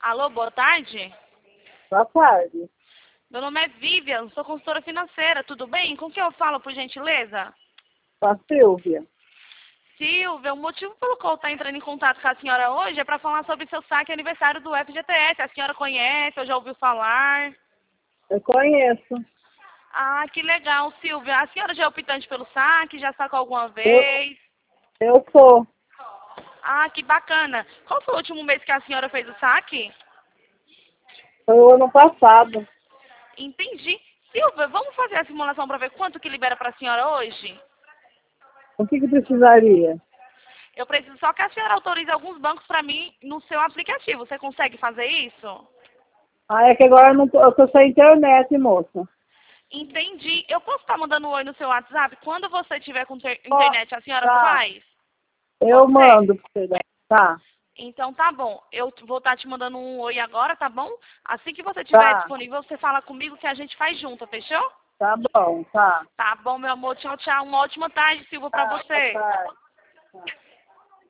Alô, boa tarde. Boa tarde. Meu nome é Vivian, sou consultora financeira, tudo bem? Com quem eu falo, por gentileza? Com a Silvia. Silvia, o motivo pelo qual está entrando em contato com a senhora hoje é para falar sobre seu saque aniversário do FGTS. A senhora conhece ou já ouviu falar? Eu conheço. Ah, que legal, Silvia. A senhora já é optante pelo saque? Já sacou alguma Eu, vez? eu sou. Ah, que bacana. Qual foi o último mês que a senhora fez o saque? Foi o ano passado. Entendi. Silvia, vamos fazer a simulação para ver quanto que libera para a senhora hoje? O que precisaria? Eu preciso só que a senhora autorize alguns bancos para mim no seu aplicativo. Você consegue fazer isso? Ah, é que agora eu tô sem internet, moça. Entendi. Eu posso estar mandando um oi no seu WhatsApp? Quando você tiver com Ó, internet, a senhora tá. faz? Eu Pode ser? mando pra você. Tá, Então tá bom. Eu vou estar te mandando um oi agora, tá bom? Assim que você tiver tá. disponível, você fala comigo que a gente faz junto, fechou? Tá bom, tá. Tá bom, meu amor. Tchau, tchau. Uma ótima tarde, Silva, pra Tá, boa você. tarde. Tá.